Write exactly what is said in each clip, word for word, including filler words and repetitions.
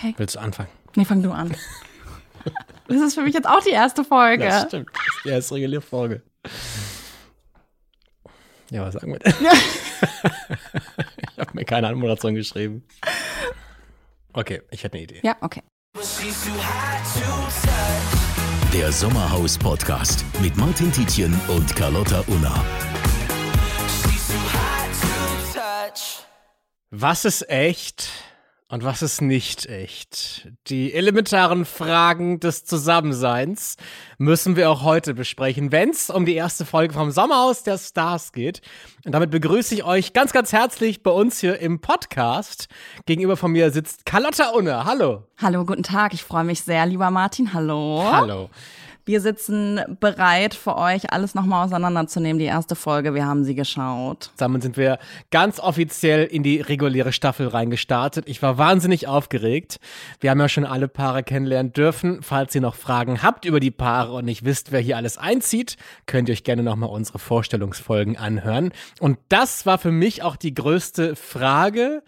Okay. Willst du anfangen? Nee, fang du an. Das ist für mich jetzt auch die erste Folge. Das stimmt, das ist die erste Regulärfolge. Ja, was sagen wir denn? Ja. Ich habe mir keine Anmoderation geschrieben. Okay, ich hätte eine Idee. Ja, okay. Der Sommerhaus-Podcast mit Martin Tietjen und Carlotta Unna. Was ist echt und was ist nicht echt? Die elementaren Fragen des Zusammenseins müssen wir auch heute besprechen, wenn es um die erste Folge vom Sommerhaus der Stars geht. Und damit begrüße ich euch ganz, ganz herzlich bei uns hier im Podcast. Gegenüber von mir sitzt Carlotta Unna. Hallo. Hallo, guten Tag. Ich freue mich sehr, lieber Martin. Hallo. Hallo. Wir sitzen bereit für euch, alles nochmal auseinanderzunehmen. Die erste Folge, wir haben sie geschaut. Damit sind wir ganz offiziell in die reguläre Staffel reingestartet. Ich war wahnsinnig aufgeregt. Wir haben ja schon alle Paare kennenlernen dürfen. Falls ihr noch Fragen habt über die Paare und nicht wisst, wer hier alles einzieht, könnt ihr euch gerne nochmal unsere Vorstellungsfolgen anhören. Und das war für mich auch die größte Frage.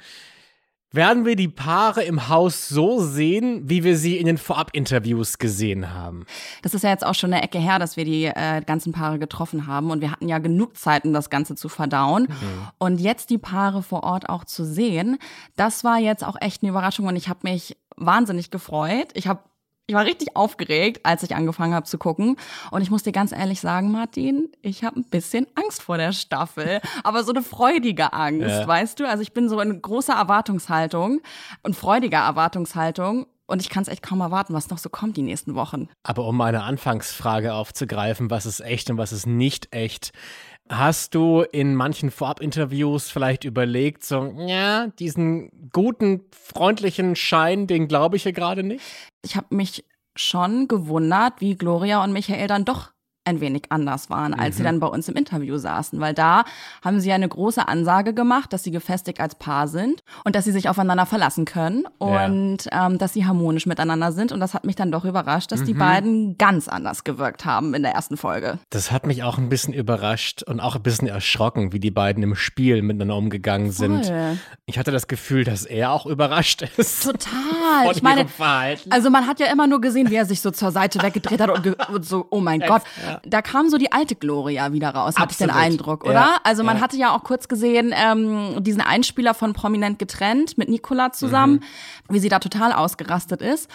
Werden wir die Paare im Haus so sehen, wie wir sie in den Vorab-Interviews gesehen haben? Das ist ja jetzt auch schon eine Ecke her, dass wir die äh, ganzen Paare getroffen haben. Und wir hatten ja genug Zeit, um das Ganze zu verdauen. Mhm. Und jetzt die Paare vor Ort auch zu sehen, das war jetzt auch echt eine Überraschung. Und ich habe mich wahnsinnig gefreut. Ich habe Ich war richtig aufgeregt, als ich angefangen habe zu gucken. Und ich muss dir ganz ehrlich sagen, Martin, ich habe ein bisschen Angst vor der Staffel. Aber so eine freudige Angst, ja. Weißt du? Also ich bin so in großer Erwartungshaltung und freudiger Erwartungshaltung. Und ich kann es echt kaum erwarten, was noch so kommt die nächsten Wochen. Aber um meine Anfangsfrage aufzugreifen, was ist echt und was ist nicht echt, hast du in manchen Vorab-Interviews vielleicht überlegt, so, ja, diesen guten, freundlichen Schein, den glaube ich hier gerade nicht? Ich habe mich schon gewundert, wie Gloria und Michael dann doch ein wenig anders waren, als mhm. sie dann bei uns im Interview saßen. Weil da haben sie eine große Ansage gemacht, dass sie gefestigt als Paar sind und dass sie sich aufeinander verlassen können und ja. ähm, dass sie harmonisch miteinander sind. Und das hat mich dann doch überrascht, dass mhm. die beiden ganz anders gewirkt haben in der ersten Folge. Das hat mich auch ein bisschen überrascht und auch ein bisschen erschrocken, wie die beiden im Spiel miteinander umgegangen sind. Voll. Ich hatte das Gefühl, dass er auch überrascht ist. Total. Von ich meine, ihrem Verhalten. Also man hat ja immer nur gesehen, wie er sich so zur Seite weggedreht hat und, ge- und so, oh mein Gott. Ja. Da kam so die alte Gloria wieder raus, hatte ich den Eindruck, oder? Ja, also man ja. hatte ja auch kurz gesehen, ähm, diesen Einspieler von Prominent getrennt mit Nicola zusammen, mhm. wie sie da total ausgerastet ist.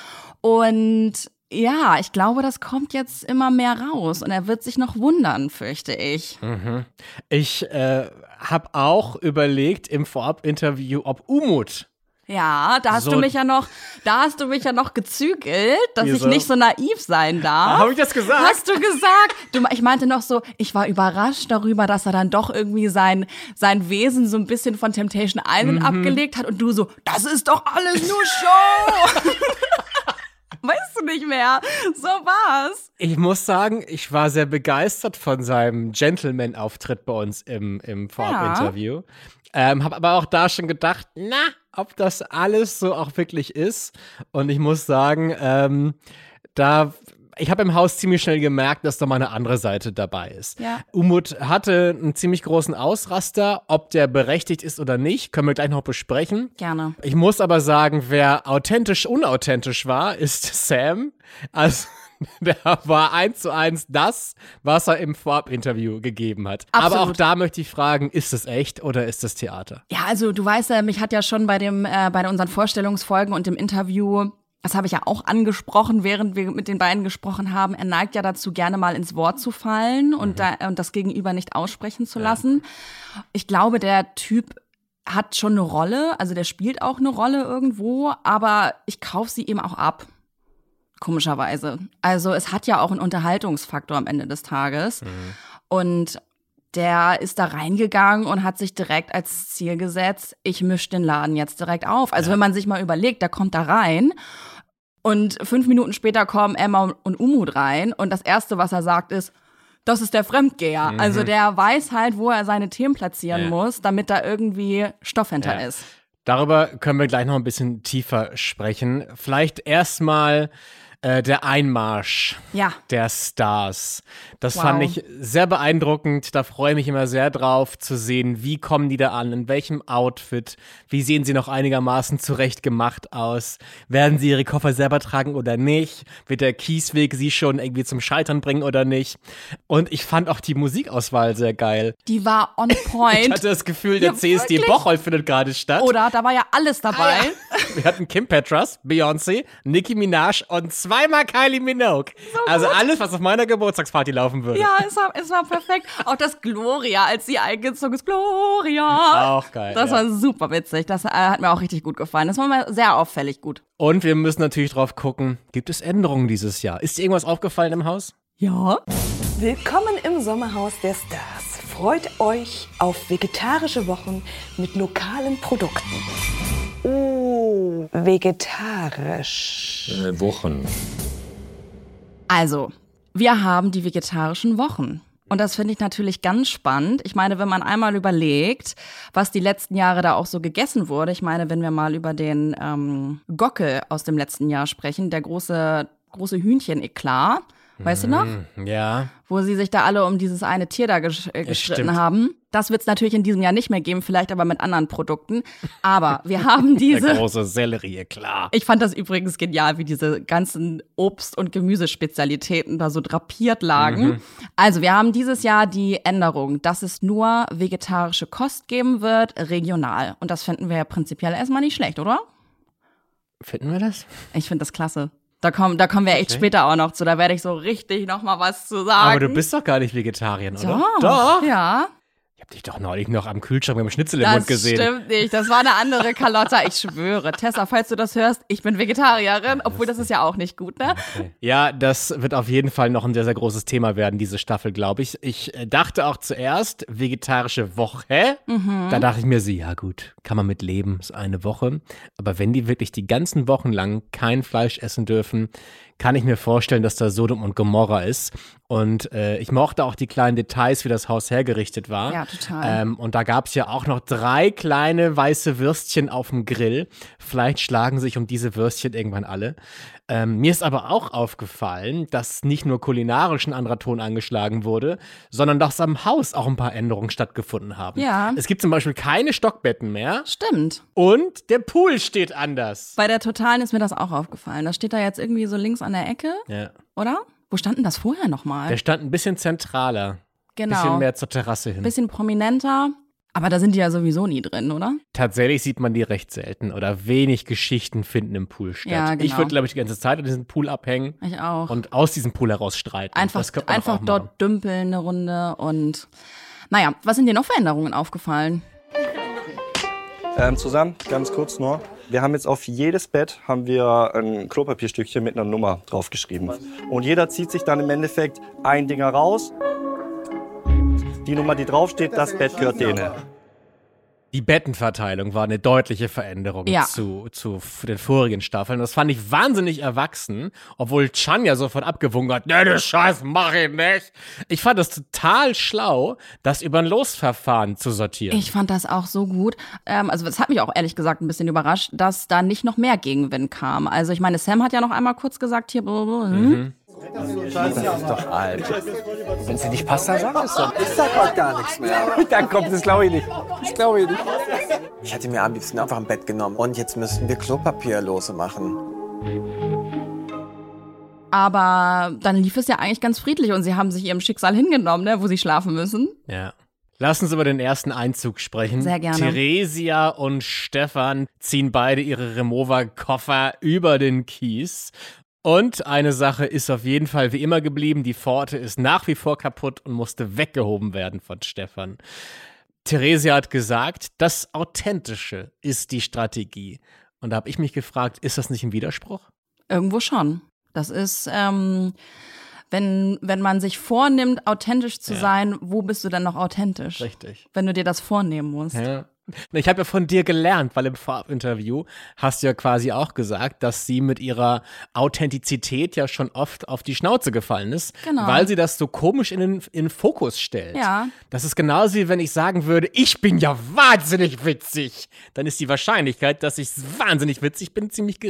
Und ja, ich glaube, das kommt jetzt immer mehr raus und er wird sich noch wundern, fürchte ich. Mhm. Ich äh, habe auch überlegt im Vorab-Interview, ob Umut Ja, da hast so, du mich ja noch, da hast du mich ja noch gezügelt, dass Wieso? ich nicht so naiv sein darf. Habe ich das gesagt? Hast du gesagt? Du, ich meinte noch so, ich war überrascht darüber, dass er dann doch irgendwie sein, sein Wesen so ein bisschen von Temptation Island mhm. abgelegt hat und du so, das ist doch alles nur Show. Weißt du nicht mehr? So war's. Ich muss sagen, ich war sehr begeistert von seinem Gentleman-Auftritt bei uns im, im Vorab-Interview. Ja. Ähm, hab aber auch da schon gedacht, na, ob das alles so auch wirklich ist. Und ich muss sagen, ähm, da, ich habe im Haus ziemlich schnell gemerkt, dass da mal eine andere Seite dabei ist. Ja. Umut hatte einen ziemlich großen Ausraster. Ob der berechtigt ist oder nicht, können wir gleich noch besprechen. Gerne. Ich muss aber sagen, wer authentisch unauthentisch war, ist Sam. Also der war eins zu eins das, was er im Vorab-Interview gegeben hat. Absolut. Aber auch da möchte ich fragen, ist es echt oder ist es Theater? Ja, also du weißt ja, mich hat ja schon bei dem äh, bei unseren Vorstellungsfolgen und dem Interview, das habe ich ja auch angesprochen, während wir mit den beiden gesprochen haben, er neigt ja dazu, gerne mal ins Wort zu fallen und, mhm. da, und das Gegenüber nicht aussprechen zu lassen. Ja. Ich glaube, der Typ hat schon eine Rolle, also der spielt auch eine Rolle irgendwo, aber ich kaufe sie ihm auch ab. Komischerweise. Also es hat ja auch einen Unterhaltungsfaktor am Ende des Tages. Mhm. Und der ist da reingegangen und hat sich direkt als Ziel gesetzt, ich mische den Laden jetzt direkt auf. Also ja. wenn man sich mal überlegt, der kommt da rein und fünf Minuten später kommen Emma und Umut rein und das Erste, was er sagt, ist, das ist der Fremdgeher. Mhm. Also der weiß halt, wo er seine Themen platzieren ja. muss, damit da irgendwie Stoff hinter ja. ist. Darüber können wir gleich noch ein bisschen tiefer sprechen. Vielleicht erstmal Äh, der Einmarsch Ja. der Stars. Das Wow. fand ich sehr beeindruckend. Da freue ich mich immer sehr drauf zu sehen, wie kommen die da an, in welchem Outfit, wie sehen sie noch einigermaßen zurecht gemacht aus, werden sie ihre Koffer selber tragen oder nicht, wird der Kiesweg sie schon irgendwie zum Scheitern bringen oder nicht. Und ich fand auch die Musikauswahl sehr geil. Die war on point. Ich hatte das Gefühl, der Ja, C S D wirklich? Bocholt findet gerade statt. Oder? Da war ja alles dabei. Ah, ja. Wir hatten Kim Petras, Beyoncé, Nicki Minaj und zweimal Kylie Minogue. Also alles, was auf meiner Geburtstagsparty laufen würde. Ja, es war, es war perfekt. Auch das Gloria, als sie eingezogen ist. Gloria. Auch geil. Das ja. war super witzig. Das äh, hat mir auch richtig gut gefallen. Das war mal sehr auffällig gut. Und wir müssen natürlich drauf gucken, gibt es Änderungen dieses Jahr? Ist dir irgendwas aufgefallen im Haus? Ja. Willkommen im Sommerhaus der Stars. Freut euch auf vegetarische Wochen mit lokalen Produkten. Oh, vegetarisch. Äh, Wochen. Also, wir haben die vegetarischen Wochen. Und das finde ich natürlich ganz spannend. Ich meine, wenn man einmal überlegt, was die letzten Jahre da auch so gegessen wurde. Ich meine, wenn wir mal über den ähm, Gockel aus dem letzten Jahr sprechen, der große, große Hühnchen-Eklat. Weißt du noch? Ja. Wo sie sich da alle um dieses eine Tier da gesch äh, gestritten stimmt. haben. Das wird es natürlich in diesem Jahr nicht mehr geben, vielleicht aber mit anderen Produkten. Aber wir haben Der diese. große Sellerie, klar. Ich fand das übrigens genial, wie diese ganzen Obst- und Gemüsespezialitäten da so drapiert lagen. Mhm. Also wir haben dieses Jahr die Änderung, dass es nur vegetarische Kost geben wird, regional. Und das finden wir ja prinzipiell erstmal nicht schlecht, oder? Finden wir das? Ich finde das klasse. Da kommen, da kommen wir echt Okay. später auch noch zu. Da werde ich so richtig noch mal was zu sagen. Aber du bist doch gar nicht Vegetarierin, oder? Doch. Doch. Ja. Ich hab dich doch neulich noch am Kühlschrank mit dem Schnitzel im Das Mund gesehen. stimmt nicht. Das war eine andere Carlotta. Ich schwöre. Tessa, falls du das hörst, ich bin Vegetarierin. Obwohl, das ist ja auch nicht gut, ne? Ja, das wird auf jeden Fall noch ein sehr, sehr großes Thema werden, diese Staffel, glaube ich. Ich äh, dachte auch zuerst, vegetarische Woche. Mhm. Da dachte ich mir so, ja gut, kann man mit leben, ist eine Woche. Aber wenn die wirklich die ganzen Wochen lang kein Fleisch essen dürfen, kann ich mir vorstellen, dass da Sodom und Gomorra ist. Und äh, ich mochte auch die kleinen Details, wie das Haus hergerichtet war. Ja, total. Ähm, und da gab es ja auch noch drei kleine weiße Würstchen auf dem Grill. Vielleicht schlagen sich um diese Würstchen irgendwann alle. Ähm, mir ist aber auch aufgefallen, dass nicht nur kulinarisch ein anderer Ton angeschlagen wurde, sondern dass am Haus auch ein paar Änderungen stattgefunden haben. Ja. Es gibt zum Beispiel keine Stockbetten mehr Stimmt. und der Pool steht anders. Bei der Totalen ist mir das auch aufgefallen. Das steht da jetzt irgendwie so links an der Ecke, Ja. oder? Wo stand denn das vorher nochmal? Der stand ein bisschen zentraler, Genau. bisschen mehr zur Terrasse hin. Bisschen prominenter. Aber da sind die ja sowieso nie drin, oder? Tatsächlich sieht man die recht selten oder wenig Geschichten finden im Pool statt. Ja, genau. Ich würde, glaube ich, die ganze Zeit an diesem Pool abhängen Ich auch. und aus diesem Pool heraus streiten. einfach Das könnte man doch einfach auch machen. dort dümpeln eine Runde und naja, was sind dir noch Veränderungen aufgefallen? Ähm, zusammen, ganz kurz nur. Wir haben jetzt auf jedes Bett haben wir ein Klopapierstückchen mit einer Nummer draufgeschrieben. Und jeder zieht sich dann im Endeffekt ein Dinger raus. Die Nummer, die draufsteht, das Bett gehört denen. Die Bettenverteilung war eine deutliche Veränderung Ja. zu, zu f- den vorigen Staffeln. Das fand ich wahnsinnig erwachsen, obwohl Chan ja sofort abgewunken hat, ne, das Scheiß mach ich nicht. Ich fand das total schlau, das über ein Losverfahren zu sortieren. Ich fand das auch so gut. Ähm, also das hat mich auch ehrlich gesagt ein bisschen überrascht, dass da nicht noch mehr Gegenwind kam. Also ich meine, Sam hat ja noch einmal kurz gesagt, hier, blablabla, hm? Mhm. Doch alt. Wenn es dir nicht passt, dann sag es doch. Ich sag heute gar nichts mehr. Dann kommt, das glaube ich nicht. Das glaube ich nicht. Ich hätte mir am liebsten einfach ein Bett genommen. Und jetzt müssten wir Klopapierlose machen. Aber dann lief es ja eigentlich ganz friedlich und sie haben sich ihrem Schicksal hingenommen, ne, wo sie schlafen müssen. Ja. Lass uns über den ersten Einzug sprechen. Sehr gerne. Theresia und Stefan ziehen beide ihre Remover-Koffer über den Kies. Und eine Sache ist auf jeden Fall wie immer geblieben. Die Pforte ist nach wie vor kaputt und musste weggehoben werden von Stefan. Theresia hat gesagt, das Authentische ist die Strategie. Und da habe ich mich gefragt, ist das nicht ein Widerspruch? Irgendwo schon. Das ist, ähm, wenn, wenn man sich vornimmt, authentisch zu Ja. sein, wo bist du denn noch authentisch? Richtig. Wenn du dir das vornehmen musst. Ja. Ich habe ja von dir gelernt, weil im Vorabinterview hast du ja quasi auch gesagt, dass sie mit ihrer Authentizität ja schon oft auf die Schnauze gefallen ist, Genau. weil sie das so komisch in den, in den Fokus stellt. Ja. Das ist genauso wie wenn ich sagen würde, ich bin ja wahnsinnig witzig. Dann ist die Wahrscheinlichkeit, dass ich wahnsinnig witzig bin, ziemlich gering.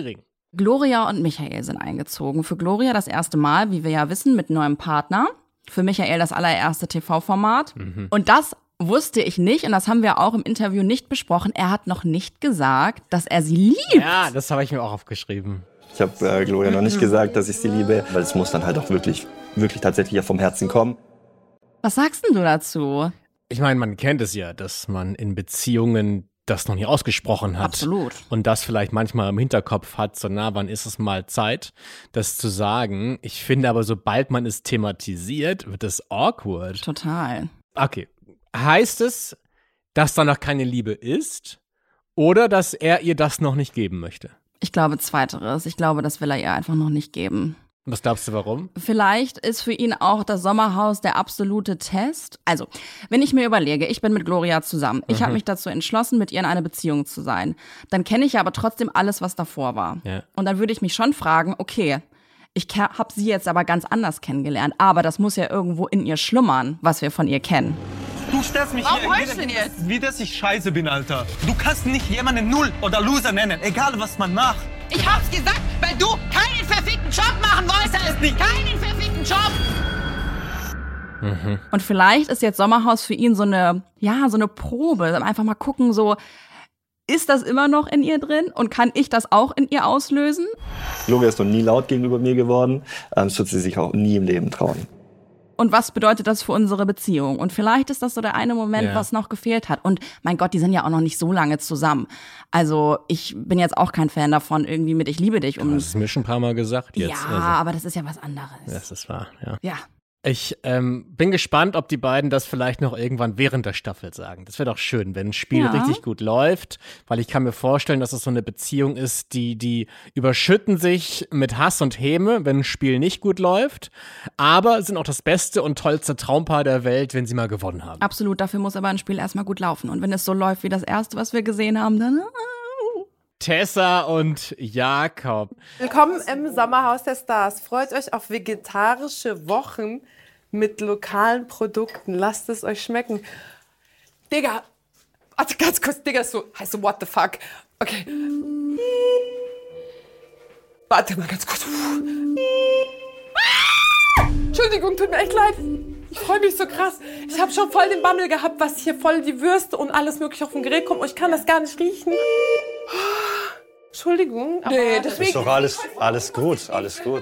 Gloria und Michael sind eingezogen. Für Gloria das erste Mal, wie wir ja wissen, mit neuem Partner. Für Michael das allererste T V-Format. Mhm. Und das wusste ich nicht und das haben wir auch im Interview nicht besprochen. Er hat noch nicht gesagt, dass er sie liebt. Ja, das habe ich mir auch aufgeschrieben. Ich habe äh, Gloria noch nicht gesagt, dass ich sie liebe, weil es muss dann halt auch wirklich, wirklich tatsächlich ja vom Herzen kommen. Was sagst denn du dazu? Ich meine, man kennt es ja, dass man in Beziehungen das noch nie ausgesprochen hat. Absolut. Und das vielleicht manchmal im Hinterkopf hat, so na, wann ist es mal Zeit, das zu sagen. Ich finde aber, sobald man es thematisiert, wird es awkward. Total. Okay. Heißt es, dass da noch keine Liebe ist oder dass er ihr das noch nicht geben möchte? Ich glaube zweiteres. Ich glaube, das will er ihr einfach noch nicht geben. Was glaubst du, warum? Vielleicht ist für ihn auch das Sommerhaus der absolute Test. Also, wenn ich mir überlege, ich bin mit Gloria zusammen. Ich mhm. habe mich dazu entschlossen, mit ihr in einer Beziehung zu sein. Dann kenne ich ja aber trotzdem alles, was davor war. Ja. Und dann würde ich mich schon fragen, okay, ich habe sie jetzt aber ganz anders kennengelernt. Aber das muss ja irgendwo in ihr schlummern, was wir von ihr kennen. Du stellst mich Warum hier, heulst du denn jetzt? Wie dass ich scheiße bin, Alter. Du kannst nicht jemanden Null oder Loser nennen, egal was man macht. Ich hab's gesagt, weil du keinen verfickten Job machen wolltest. Nicht keinen verfickten Job. Mhm. Und vielleicht ist jetzt Sommerhaus für ihn so eine, ja, so eine Probe. Einfach mal gucken, so, ist das immer noch in ihr drin? Und kann ich das auch in ihr auslösen? Gloria ist noch nie laut gegenüber mir geworden. Das wird sie sich auch nie im Leben trauen. Und was bedeutet das für unsere Beziehung? Und vielleicht ist das so der eine Moment, ja. was noch gefehlt hat. Und mein Gott, die sind ja auch noch nicht so lange zusammen. Also ich bin jetzt auch kein Fan davon, irgendwie mit Ich liebe dich. Um das ist mir schon ein paar Mal gesagt jetzt. Ja, also. aber das ist ja was anderes. Das ist wahr, ja. Ja. Ich ähm, bin gespannt, ob die beiden das vielleicht noch irgendwann während der Staffel sagen. Das wäre doch schön, wenn ein Spiel ja. richtig gut läuft, weil ich kann mir vorstellen, dass es so eine Beziehung ist, die, die überschütten sich mit Hass und Häme, wenn ein Spiel nicht gut läuft, aber sind auch das beste und tollste Traumpaar der Welt, wenn sie mal gewonnen haben. Absolut, dafür muss aber ein Spiel erstmal gut laufen. Und wenn es so läuft wie das erste, was wir gesehen haben, dann... Tessa und Jakob. Willkommen im Sommerhaus der Stars. Freut euch auf vegetarische Wochen mit lokalen Produkten. Lasst es euch schmecken. Digga, warte ganz kurz, Digga ist so, heißt so, what the fuck? Okay. Warte mal ganz kurz. Entschuldigung, tut mir echt leid. Ich freue mich so krass. Ich habe schon voll den Bammel gehabt, was hier voll die Würste und alles mögliche auf dem Gerät kommt. Und ich kann das gar nicht riechen. Entschuldigung. Aber nee, das ist doch alles, alles gut, alles gut.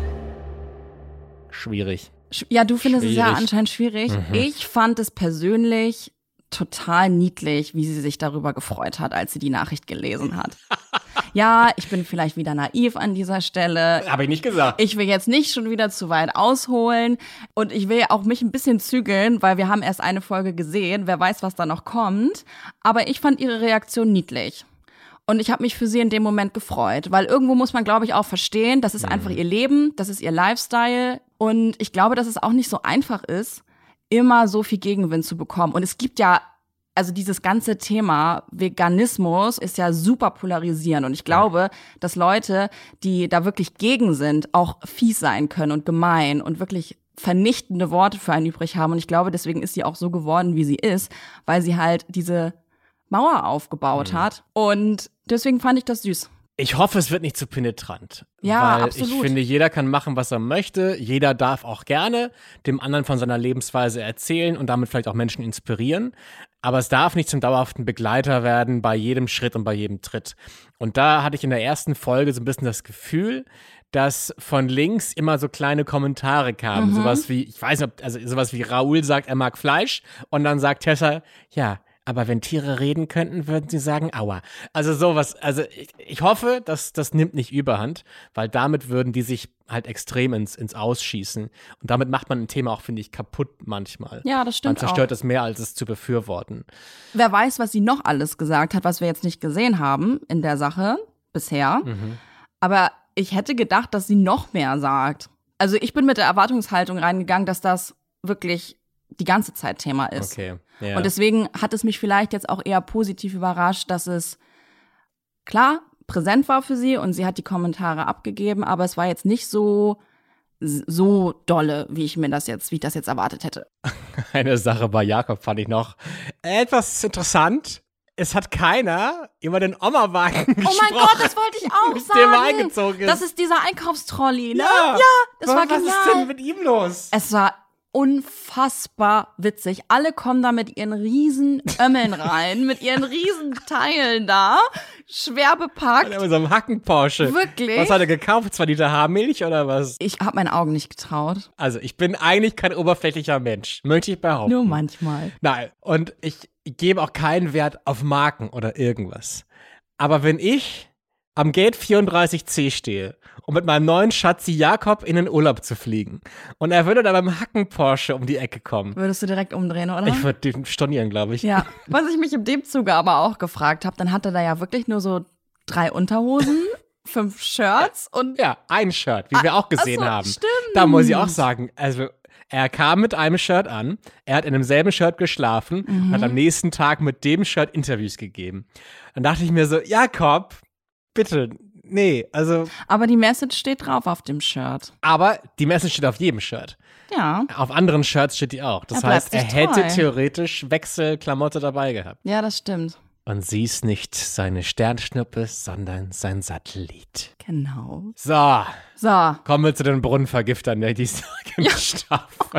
Schwierig. Ja, du findest schwierig. es ja anscheinend schwierig. Mhm. Ich fand es persönlich total niedlich, wie sie sich darüber gefreut hat, als sie die Nachricht gelesen hat. Ja, ich bin vielleicht wieder naiv an dieser Stelle. Habe ich nicht gesagt. Ich will jetzt nicht schon wieder zu weit ausholen und ich will auch mich ein bisschen zügeln, weil wir haben erst eine Folge gesehen. Wer weiß, was da noch kommt. Aber ich fand ihre Reaktion niedlich. Und ich habe mich für sie in dem Moment gefreut, weil irgendwo muss man, glaube ich, auch verstehen, das ist mhm. einfach ihr Leben, das ist ihr Lifestyle. Und ich glaube, dass es auch nicht so einfach ist, immer so viel Gegenwind zu bekommen. Und es gibt ja, also dieses ganze Thema Veganismus ist ja super polarisierend. Und ich glaube, ja. dass Leute, die da wirklich gegen sind, auch fies sein können und gemein und wirklich vernichtende Worte für einen übrig haben. Und ich glaube, deswegen ist sie auch so geworden, wie sie ist, weil sie halt diese Mauer aufgebaut mhm. hat. Und deswegen fand ich das süß. Ich hoffe, es wird nicht zu penetrant. Ja, weil absolut. Ich finde, jeder kann machen, was er möchte. Jeder darf auch gerne dem anderen von seiner Lebensweise erzählen und damit vielleicht auch Menschen inspirieren. Aber es darf nicht zum dauerhaften Begleiter werden bei jedem Schritt und bei jedem Tritt. Und da hatte ich in der ersten Folge so ein bisschen das Gefühl, dass von links immer so kleine Kommentare kamen. Mhm. Sowas wie, ich weiß nicht, ob, also sowas wie Raoul sagt, er mag Fleisch. Und dann sagt Tessa, ja, aber wenn Tiere reden könnten, würden sie sagen, aua. Also sowas, also ich, ich hoffe, dass das nimmt nicht überhand, weil damit würden die sich halt extrem ins, ins Ausschießen. Und damit macht man ein Thema auch, finde ich, kaputt manchmal. Ja, das stimmt auch. Man zerstört es mehr, als es zu befürworten. Wer weiß, was sie noch alles gesagt hat, was wir jetzt nicht gesehen haben in der Sache bisher. Mhm. Aber ich hätte gedacht, dass sie noch mehr sagt. Also ich bin mit der Erwartungshaltung reingegangen, dass das wirklich die ganze Zeit Thema ist. Okay. Ja. Und deswegen hat es mich vielleicht jetzt auch eher positiv überrascht, dass es klar präsent war für sie und sie hat die Kommentare abgegeben, aber es war jetzt nicht so so dolle, wie ich mir das jetzt, wie ich das jetzt erwartet hätte. Eine Sache bei Jakob fand ich noch etwas interessant. es hat keiner über den Oma-Wagen gesprochen. Oh mein Gott, das wollte ich auch mit dem er sagen. eingezogen ist. Das ist dieser Einkaufstrolli, ne? Ja, ja das was, war genial. Was ist denn mit ihm los? Es war unfassbar witzig. Alle kommen da mit ihren riesen Ömmeln rein, mit ihren riesen Teilen da, schwer bepackt. Mit so einem Hacken-Porsche. Wirklich? Was hat er gekauft? Zwei Liter Haarmilch oder was? Ich habe meinen Augen nicht getraut. Also ich bin eigentlich kein oberflächlicher Mensch, möchte ich behaupten. Nur manchmal. Nein, und ich gebe auch keinen Wert auf Marken oder irgendwas. Aber wenn ich am Gate vierunddreißig C stehe, um mit meinem neuen Schatzi Jakob in den Urlaub zu fliegen, und er würde da beim Hacken-Porsche um die Ecke kommen. Würdest du direkt umdrehen, oder? Ich würde den stornieren, glaube ich. Ja, was ich mich in dem Zuge aber auch gefragt habe, dann hatte er ja wirklich nur so drei Unterhosen, fünf Shirts und... Ja, ein Shirt, wie wir auch gesehen Ach so, haben. Stimmt. Da muss ich auch sagen, also er kam mit einem Shirt an, er hat in demselben Shirt geschlafen Mhm. und hat am nächsten Tag mit dem Shirt Interviews gegeben. Dann dachte ich mir so, Jakob, bitte, nee, also... Aber die Message steht drauf auf dem Shirt. Aber die Message steht auf jedem Shirt. Ja. Auf anderen Shirts steht die auch. Das Er bleibt heißt, er sich hätte treu. theoretisch Wechselklamotte dabei gehabt. Ja, das stimmt. Und sie ist nicht seine Sternschnuppe, sondern sein Satellit. Genau. So, So. kommen wir zu den Brunnenvergiftern der diesjährigen Staffel.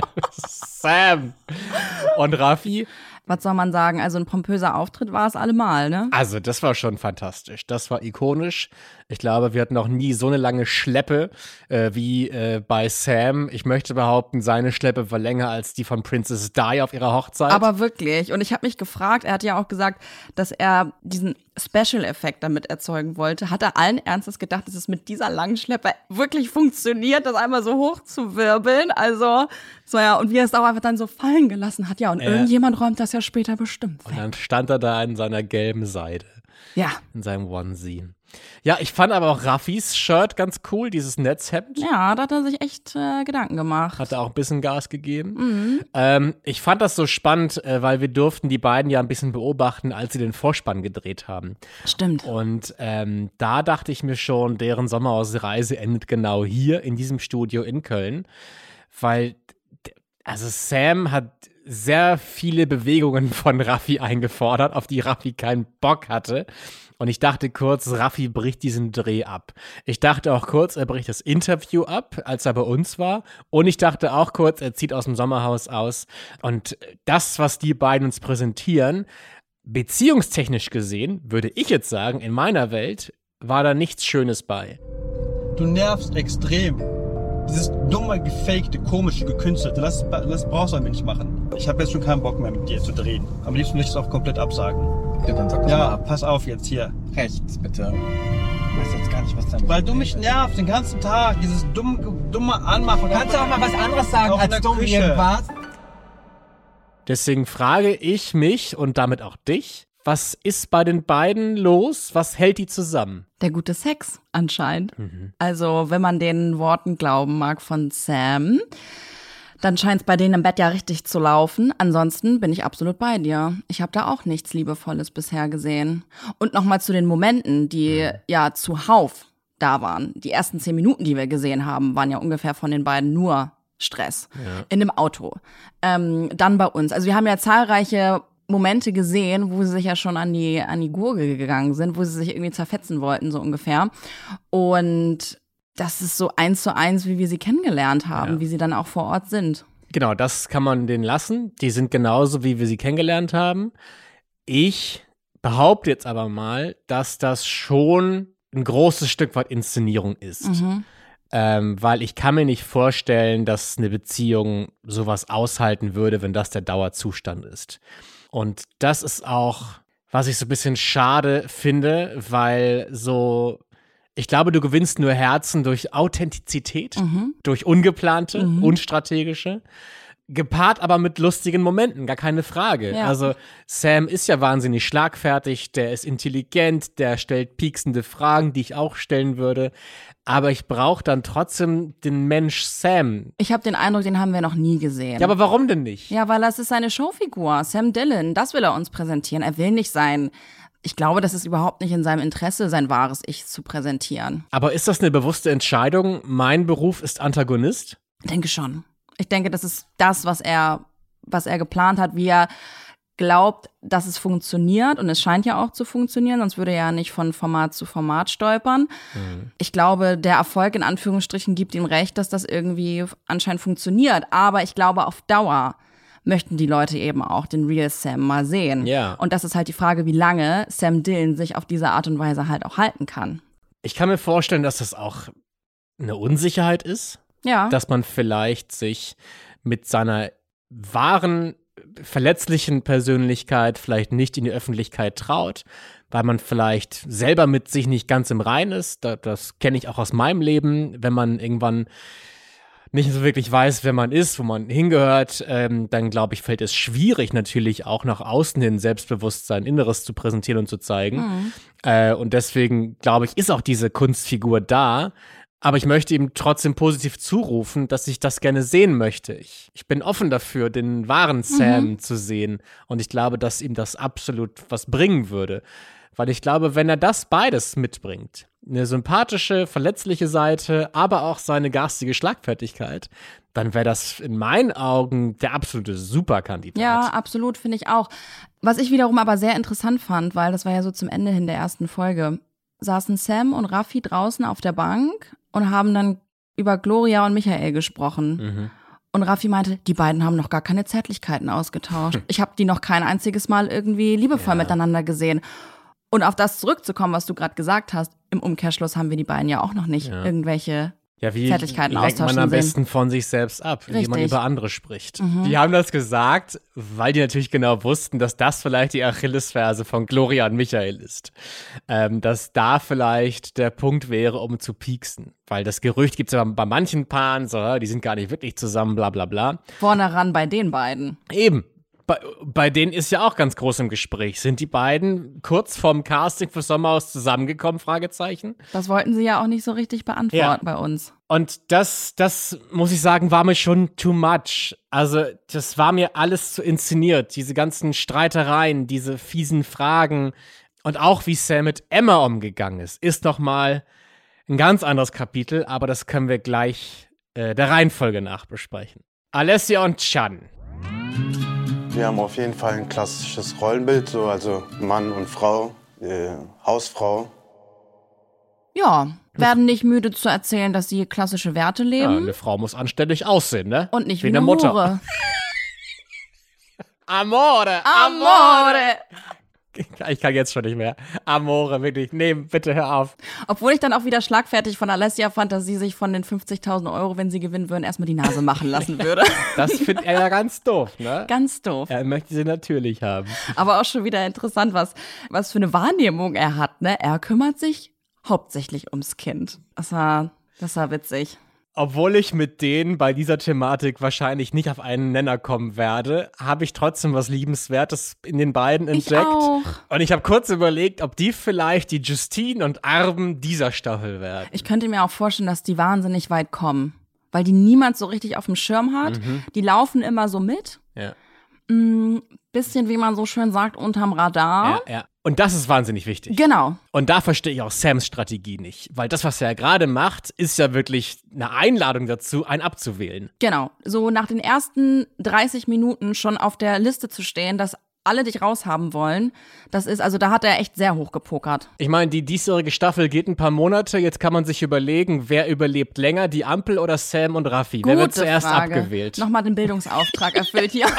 Sam und Raffi. Was soll man sagen? Also ein pompöser Auftritt war es allemal, ne? Also, das war schon fantastisch. Das war ikonisch. Ich glaube, wir hatten noch nie so eine lange Schleppe äh, wie äh, bei Sam. Ich möchte behaupten, seine Schleppe war länger als die von Princess Di auf ihrer Hochzeit. Aber wirklich. Und ich habe mich gefragt, er hat ja auch gesagt, dass er diesen Special-Effekt damit erzeugen wollte. Hat er allen Ernstes gedacht, dass es mit dieser langen Schleppe wirklich funktioniert, das einmal so hoch zu wirbeln? Also, so ja, und wie er es auch einfach dann so fallen gelassen hat. Ja, und Äh. irgendjemand räumt das ja später bestimmt Und weg. dann stand er da in seiner gelben Seide. Ja. In seinem Onesie. Ja, ich fand aber auch Raffis Shirt ganz cool, dieses Netzhemd. Ja, da hat er sich echt äh, Gedanken gemacht. Hat er auch ein bisschen Gas gegeben. Mhm. Ähm, ich fand das so spannend, äh, weil wir durften die beiden ja ein bisschen beobachten, als sie den Vorspann gedreht haben. Stimmt. Und ähm, da dachte ich mir schon, deren Sommerhausreise endet genau hier in diesem Studio in Köln. Weil, also Sam hat sehr viele Bewegungen von Raffi eingefordert, auf die Raffi keinen Bock hatte. Und ich dachte kurz, Raffi bricht diesen Dreh ab. Ich dachte auch kurz, er bricht das Interview ab, als er bei uns war. Und ich dachte auch kurz, er zieht aus dem Sommerhaus aus. Und das, was die beiden uns präsentieren, beziehungstechnisch gesehen, würde ich jetzt sagen, in meiner Welt war da nichts Schönes bei. Du nervst extrem. Dieses dumme, gefakte, komische, gekünstelte, das, das brauchst du einfach nicht machen. Ich habe jetzt schon keinen Bock mehr mit dir zu drehen. Am liebsten will ich es auch komplett absagen. Ja, dann sag das Ja, mal ab. pass auf jetzt hier. Rechts, bitte. Ich weiß jetzt gar nicht, was da Weil du mich nervst den ganzen Tag. Dieses dumme, dumme Anmachen. Kannst du auch mal was anderes sagen Auch in als der dumm Küche. irgendwas? Deswegen frage ich mich und damit auch dich, was ist bei den beiden los? Was hält die zusammen? Der gute Sex anscheinend. Mhm. Also, wenn man den Worten glauben mag von Sam, dann scheint es bei denen im Bett ja richtig zu laufen. Ansonsten bin ich absolut bei dir. Ich habe da auch nichts Liebevolles bisher gesehen. Und nochmal zu den Momenten, die Mhm. ja zuhauf da waren. Die ersten zehn Minuten, die wir gesehen haben, waren ja ungefähr von den beiden nur Stress. Ja. In dem Auto. Ähm, dann bei uns. Also wir haben ja zahlreiche Momente gesehen, wo sie sich ja schon an die, an die Gurgel gegangen sind, wo sie sich irgendwie zerfetzen wollten, so ungefähr. Und das ist so eins zu eins, wie wir sie kennengelernt haben, Ja. wie sie dann auch vor Ort sind. Genau, das kann man denen lassen. Die sind genauso, wie wir sie kennengelernt haben. Ich behaupte jetzt aber mal, dass das schon ein großes Stück weit Inszenierung ist. Mhm. Ähm, weil ich kann mir nicht vorstellen, dass eine Beziehung sowas aushalten würde, wenn das der Dauerzustand ist. Und das ist auch, was ich so ein bisschen schade finde, weil so, ich glaube, du gewinnst nur Herzen durch Authentizität, Mhm. durch ungeplante, Mhm. unstrategische, gepaart aber mit lustigen Momenten, gar keine Frage. Ja. Also Sam ist ja wahnsinnig schlagfertig, der ist intelligent, der stellt pieksende Fragen, die ich auch stellen würde. Aber ich brauche dann trotzdem den Mensch Sam. Ich habe den Eindruck, den haben wir noch nie gesehen. Ja, aber warum denn nicht? Ja, weil das ist seine Showfigur. Sam Dillon, das will er uns präsentieren. Er will nicht sein, ich glaube, das ist überhaupt nicht in seinem Interesse, sein wahres Ich zu präsentieren. Aber ist das eine bewusste Entscheidung? Mein Beruf ist Antagonist? Ich denke schon. Ich denke, das ist das, was er, was er geplant hat, wie er glaubt, dass es funktioniert und es scheint ja auch zu funktionieren, sonst würde er ja nicht von Format zu Format stolpern. Mhm. Ich glaube, der Erfolg in Anführungsstrichen gibt ihm recht, dass das irgendwie anscheinend funktioniert, aber ich glaube, auf Dauer möchten die Leute eben auch den Real Sam mal sehen. Ja. Und das ist halt die Frage, wie lange Sam Dillon sich auf diese Art und Weise halt auch halten kann. Ich kann mir vorstellen, dass das auch eine Unsicherheit ist, ja. dass man vielleicht sich mit seiner wahren verletzlichen Persönlichkeit vielleicht nicht in die Öffentlichkeit traut, weil man vielleicht selber mit sich nicht ganz im Reinen ist. Das, das kenne ich auch aus meinem Leben. Wenn man irgendwann nicht so wirklich weiß, wer man ist, wo man hingehört, ähm, dann glaube ich, fällt es schwierig natürlich auch nach außen hin Selbstbewusstsein, Inneres zu präsentieren und zu zeigen. Mhm. Äh, und deswegen, glaube ich, ist auch diese Kunstfigur da. Aber ich möchte ihm trotzdem positiv zurufen, dass ich das gerne sehen möchte. Ich, ich bin offen dafür, den wahren Sam mhm. zu sehen. Und ich glaube, dass ihm das absolut was bringen würde. Weil ich glaube, wenn er das beides mitbringt, eine sympathische, verletzliche Seite, aber auch seine garstige Schlagfertigkeit, dann wäre das in meinen Augen der absolute Superkandidat. Ja, absolut, finde ich auch. Was ich wiederum aber sehr interessant fand, weil das war ja so zum Ende hin der ersten Folge, saßen Sam und Raffi draußen auf der Bank und haben dann über Gloria und Michael gesprochen. Mhm. Und Raffi meinte, die beiden haben noch gar keine Zärtlichkeiten ausgetauscht. Ich habe die noch kein einziges Mal irgendwie liebevoll Ja. miteinander gesehen. Und auf das zurückzukommen, was du gerade gesagt hast, im Umkehrschluss haben wir die beiden ja auch noch nicht Ja. irgendwelche Ja, wie Zärtlichkeiten lenkt austauschen man am sehen. besten von sich selbst ab, wie man Richtig. über andere spricht. Mhm. Die haben das gesagt, weil die natürlich genau wussten, dass das vielleicht die Achillesferse von Gloria und Michael ist. Ähm, dass da vielleicht der Punkt wäre, um zu pieksen. Weil das Gerücht gibt es ja bei manchen Paaren, so, die sind gar nicht wirklich zusammen, bla bla bla. Vorne ran bei den beiden. Eben. Bei, bei denen ist ja auch ganz groß im Gespräch. Sind die beiden kurz vorm Casting für Sommerhaus zusammengekommen? Fragezeichen. Das wollten sie ja auch nicht so richtig beantworten Ja. bei uns. Und das, das, muss ich sagen, war mir schon too much. Also, das war mir alles zu inszeniert. Diese ganzen Streitereien, diese fiesen Fragen und auch wie Sam mit Emma umgegangen ist, ist noch mal ein ganz anderes Kapitel, aber das können wir gleich äh, der Reihenfolge nach besprechen. Alessia und Chan. Wir haben auf jeden Fall ein klassisches Rollenbild, so also Mann und Frau, äh, Hausfrau. Ja, werden nicht müde zu erzählen, dass sie klassische Werte Ja, leben. eine Frau muss anständig aussehen, ne? Und nicht wie, wie eine eine Mutter. Hure. Amore, Amore! Ich kann jetzt schon nicht mehr. Amore, wirklich. Nee, bitte hör auf. Obwohl ich dann auch wieder schlagfertig von Alessia fand, dass sie sich von den fünfzigtausend Euro, wenn sie gewinnen würden, erstmal die Nase machen lassen würde. Das findet er ja ganz doof, ne? Ganz doof. Er möchte sie natürlich haben. Aber auch schon wieder interessant, was, was für eine Wahrnehmung er hat, ne? Er kümmert sich hauptsächlich ums Kind. Das war, das war witzig. Obwohl ich mit denen bei dieser Thematik wahrscheinlich nicht auf einen Nenner kommen werde, habe ich trotzdem was Liebenswertes in den beiden entdeckt. Ich auch. Und ich habe kurz überlegt, ob die vielleicht die Justine und Arben dieser Staffel werden. Ich könnte mir auch vorstellen, dass die wahnsinnig weit kommen. Weil die niemand so richtig auf dem Schirm hat. Mhm. Die laufen immer so mit. Ja. Mm, bisschen, wie man so schön sagt, unterm Radar. Ja, ja. Und das ist wahnsinnig wichtig. Genau. Und da verstehe ich auch Sams Strategie nicht. Weil das, was er gerade macht, ist ja wirklich eine Einladung dazu, einen abzuwählen. Genau. So nach den ersten dreißig Minuten schon auf der Liste zu stehen, dass alle dich raushaben wollen, das ist, also da hat er echt sehr hoch gepokert. Ich meine, die diesjährige Staffel geht ein paar Monate. Jetzt kann man sich überlegen, wer überlebt länger, die Ampel oder Sam und Raffi? Gute wer wird zuerst Frage. abgewählt? Nochmal den Bildungsauftrag erfüllt hier.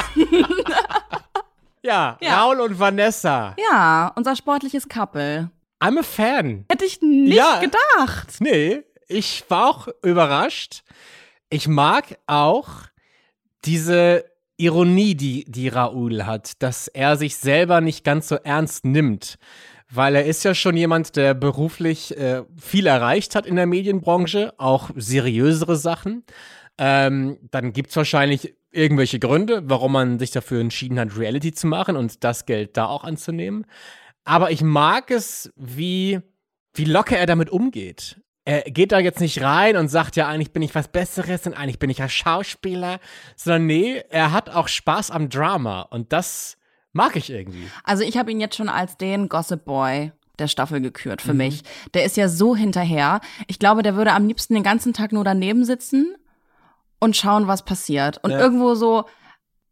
Ja, Ja. Raul und Vanessa. Ja, unser sportliches Couple. I'm a fan. Hätte ich nicht Ja. gedacht. Nee, ich war auch überrascht. Ich mag auch diese Ironie, die, die Raul hat, dass er sich selber nicht ganz so ernst nimmt. Weil er ist ja schon jemand, der beruflich äh, viel erreicht hat in der Medienbranche, auch seriösere Sachen. Ähm, dann gibt's wahrscheinlich irgendwelche Gründe, warum man sich dafür entschieden hat, Reality zu machen und das Geld da auch anzunehmen. Aber ich mag es, wie, wie locker er damit umgeht. Er geht da jetzt nicht rein und sagt, ja, eigentlich bin ich was Besseres und eigentlich bin ich ja Schauspieler, sondern nee, er hat auch Spaß am Drama und das mag ich irgendwie. Also ich habe ihn jetzt schon als den Gossip Boy der Staffel gekürt für Mhm. mich. Der ist ja so hinterher. Ich glaube, der würde am liebsten den ganzen Tag nur daneben sitzen und schauen, was passiert. Und Ja. irgendwo so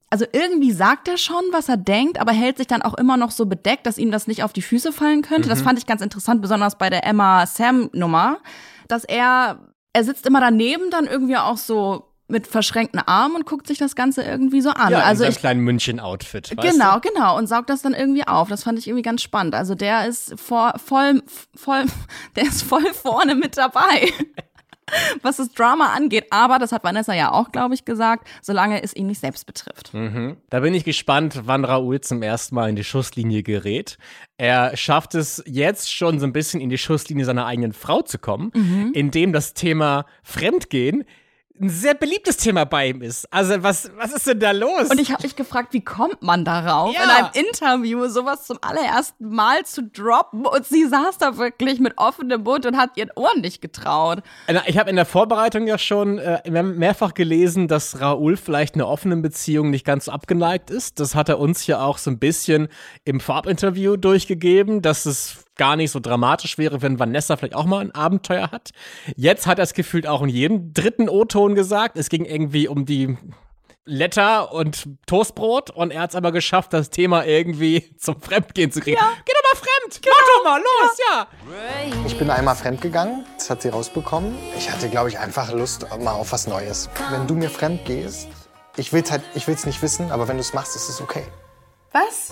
also irgendwie sagt er schon, was er denkt, aber hält sich dann auch immer noch so bedeckt, dass ihm das nicht auf die Füße fallen könnte. Mhm. Das fand ich ganz interessant, besonders bei der Emma-Sam-Nummer, dass er, er sitzt immer daneben dann irgendwie auch so mit verschränkten Armen und guckt sich das Ganze irgendwie so an. Ja, also in seinem ich, kleinen München-Outfit. Genau, weißt du? genau. Und saugt das dann irgendwie auf. Das fand ich irgendwie ganz spannend. Also der ist vor, voll, voll, der ist voll vorne mit dabei. Was das Drama angeht. Aber, das hat Vanessa ja auch, glaube ich, gesagt, solange es ihn nicht selbst betrifft. Mhm. Da bin ich gespannt, wann Raoul zum ersten Mal in die Schusslinie gerät. Er schafft es jetzt schon so ein bisschen in die Schusslinie seiner eigenen Frau zu kommen, mhm. indem das Thema Fremdgehen ein sehr beliebtes Thema bei ihm ist. Also was, was ist denn da los? Und ich habe mich gefragt, wie kommt man darauf, ja. in einem Interview sowas zum allerersten Mal zu droppen? Und sie saß da wirklich mit offenem Mund und hat ihren Ohren nicht getraut. Ich habe in der Vorbereitung ja schon äh, mehrfach gelesen, dass Raoul vielleicht einer offenen Beziehung nicht ganz so abgeneigt ist. Das hat er uns ja auch so ein bisschen im Vorabinterview durchgegeben, dass es gar nicht so dramatisch wäre, wenn Vanessa vielleicht auch mal ein Abenteuer hat. Jetzt hat er es gefühlt auch in jedem dritten O-Ton gesagt. Es ging irgendwie um die Letter und Toastbrot und er hat es aber geschafft, das Thema irgendwie zum Fremdgehen zu kriegen. Ja. Geh doch mal fremd! Genau. Mach doch mal, los, ja. ja! Ich bin einmal fremdgegangen, das hat sie rausbekommen. Ich hatte, glaube ich, einfach Lust mal auf was Neues. Wenn du mir fremd gehst, ich will's halt, ich will's nicht wissen, aber wenn du es machst, ist es okay. Was?